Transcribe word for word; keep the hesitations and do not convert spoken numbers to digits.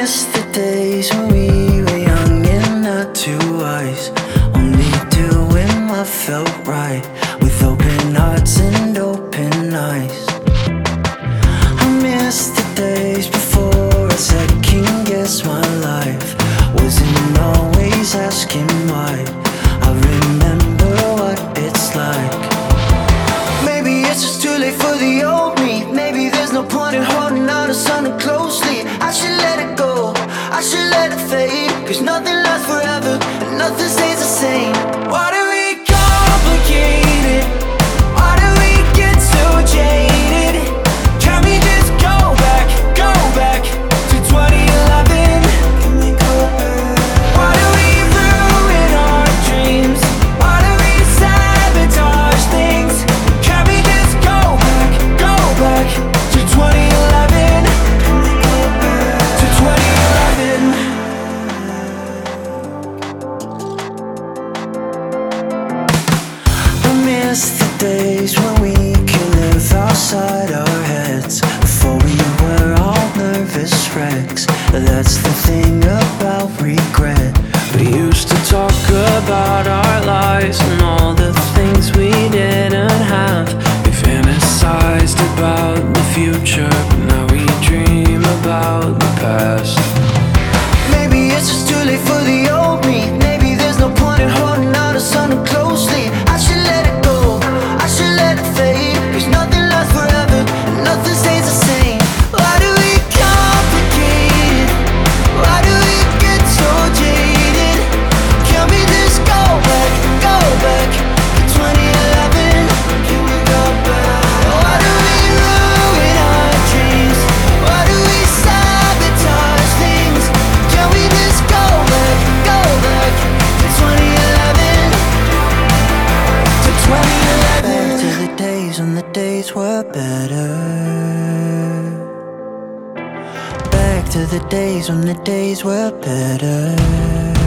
miss the days when we were young and not too wise, only doing what felt right, with open hearts and open eyes. I miss the days before I second guessed my life, wasn't always asking why. I remember what it's like. Maybe it's just too late for the old me. Maybe there's no point in holding on to something closely. I should let it go, I should let it fade, cause nothing lasts forever and nothing stays the same. Why do we complicate it? Why do we get so jaded? Can we just go back, go back to twenty eleven? Can we go back? Why do we ruin our dreams? Why do we sabotage things? Can we just go back, go back to twenty eleven? Can we go back to twenty eleven? I miss the days when we could live outside our heads, before we were all nervous wrecks. That's the thing about regret. We used to talk about our lives and all the things we didn't have. We fantasized about the future, but now we dream about the past. Maybe it's just too late for the old me. Maybe there's no point in holding on to something closely. I should let it go, I should let it fade, cause nothing lasts forever and nothing stays the same. Why do we complicate it? Why do we get so jaded? Can we just go back, go back to twenty eleven? Can we go back? Why do we ruin our dreams? Why do we sabotage things? Can we just go back, go back to twenty eleven? To twenty eleven. Back to the days when the days were better. Back to the days when the days were better.